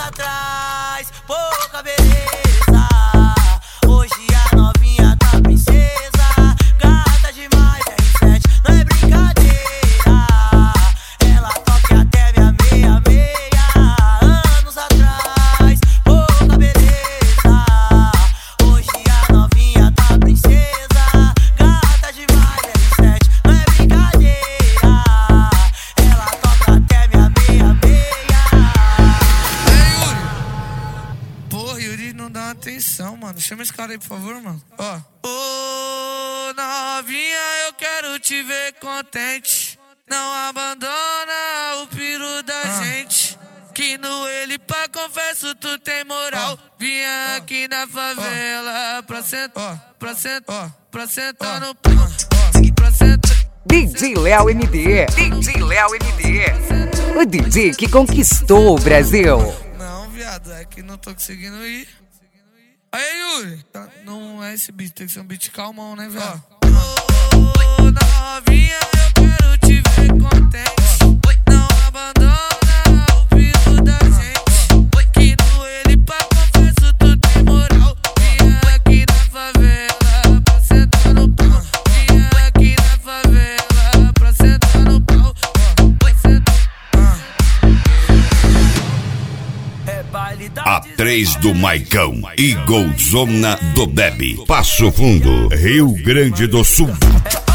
atrás, pouca beleza. Hoje a novinha tá princesa, gata demais, R7, não é brincadeira. Ela toca até minha meia. Anos atrás, pouca beleza. Hoje a novinha tá princesa, gata demais, R7, não é brincadeira. Ela toca até minha meia. Porra, Yuri não dá atenção, mano. Chama esse cara aí, por favor, mano. Ó. Ô, novinha, eu quero te ver contente. Não abandona o piru da gente. Que no ele pá, confesso, tu tem moral. Vinha aqui na favela pra sentar, pra no pau. Pra sentar. DJ Léo MD, DJ Léo MD, o DJ que conquistou o Brasil. Não, viado, é que não tô conseguindo ir. Aí, Yuri, não é esse beat, tem que ser um beat calmão, né, velho? Ô, novinha, eu quero te ver contente. Não abandona o piru da gente. Que no ele pá, confesso, tu tem moral. Vinha aqui na favela pra sentar no pau. Vinha aqui na favela pra sentar no pau. A 3 do Maicão e Golzona do Bebe. Passo Fundo, Rio Grande do Sul.